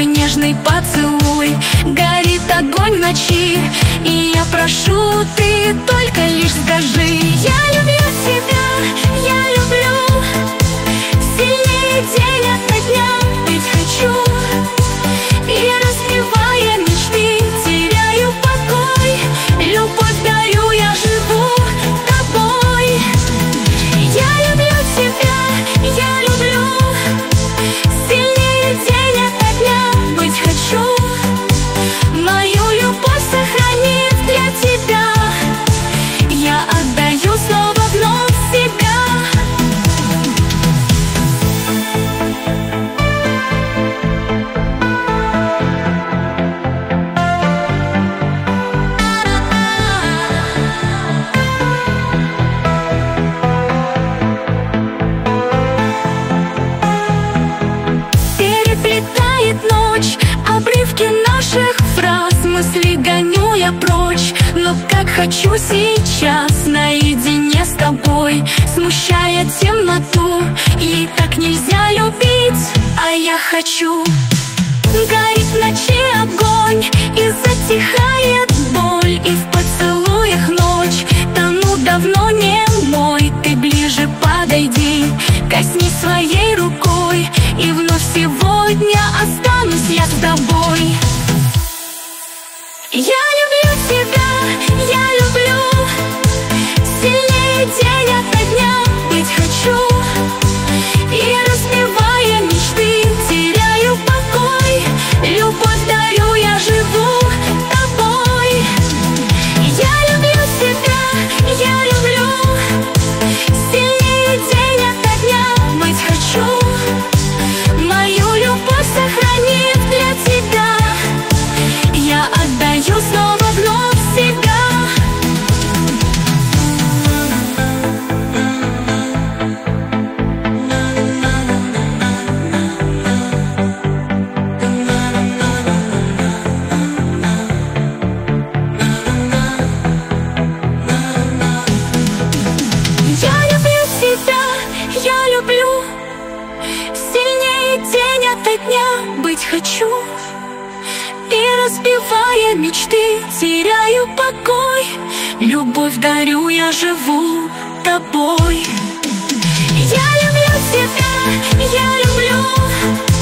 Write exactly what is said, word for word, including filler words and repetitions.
нежный поцелуй. Горит огонь в ночи, и я прошу, ты только лишь скажи: я люблю тебя, я люблю, сильнее день ото дня быть хочу. И разбивая мечты, теряю покой, любовь дарю, я живу тобой. Я люблю тебя, я люблю, сильнее день ото дня быть хочу. Мою любовь сохранит для тебя, я отдаю снова вновь себя. Переплетает ночь обрывки наших фраз, мысли гоню я прочь, но как хочу сейчас наедине с тобой, смущая темноту. Ей так нельзя любить, а я хочу. Горит в ночи огонь, и затихает боль, и в поцелуях ночь тону давно не мой. Ты ближе подойди, коснись своей рукой, и вновь сегодня останусь я с тобой. Я люблю тебя, я люблю, сильнее день ото дня быть хочу. И разбивая мечты, теряю покой, любовь дарю, я живу тобой. Я люблю тебя, я люблю, сильнее день ото дня быть хочу. Мою любовь сохранит для тебя, я отдаю снова вновь себя. Я люблю тебя, я люблю, сильнее день ото дня быть хочу. И разбивая мечты, теряю покой, любовь дарю, я живу тобой. Я люблю тебя, я люблю,